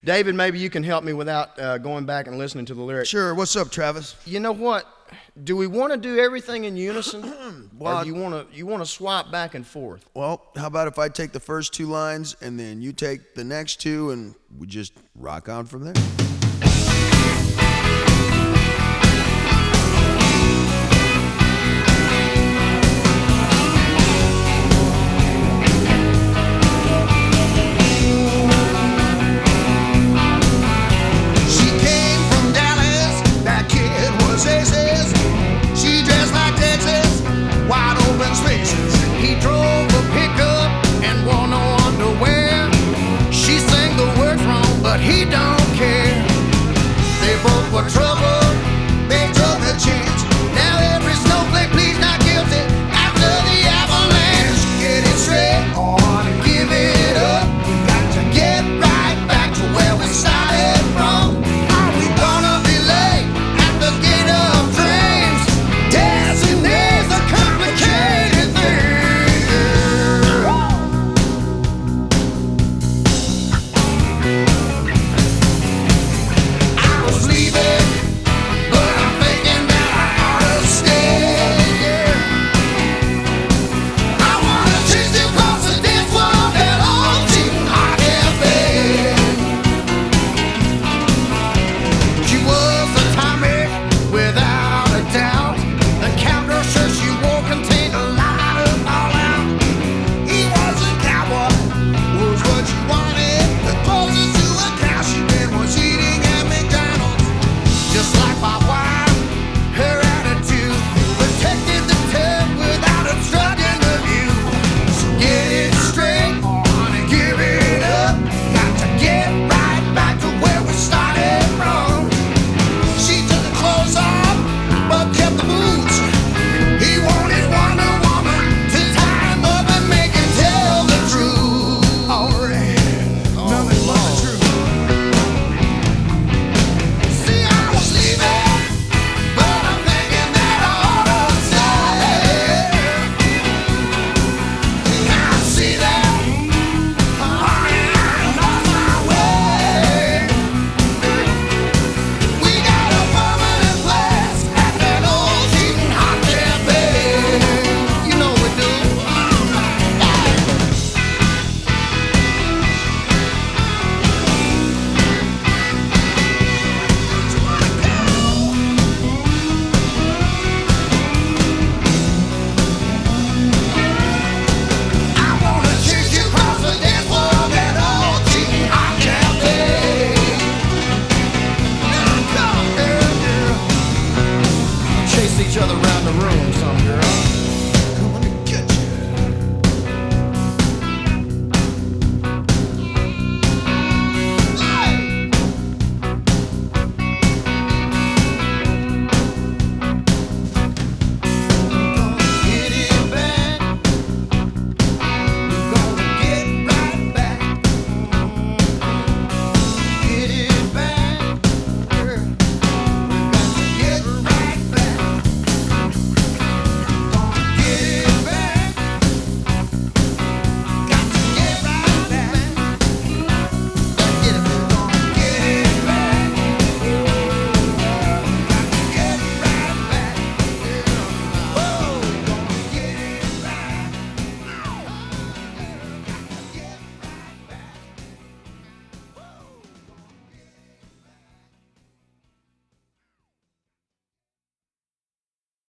David, maybe you can help me without going back and listening to the lyrics. Sure. What's up, Travis? You know what? Do we want to do everything in unison, Well, or do you want to swap back and forth? Well, how about if I take the first two lines and then you take the next two and we just rock on from there?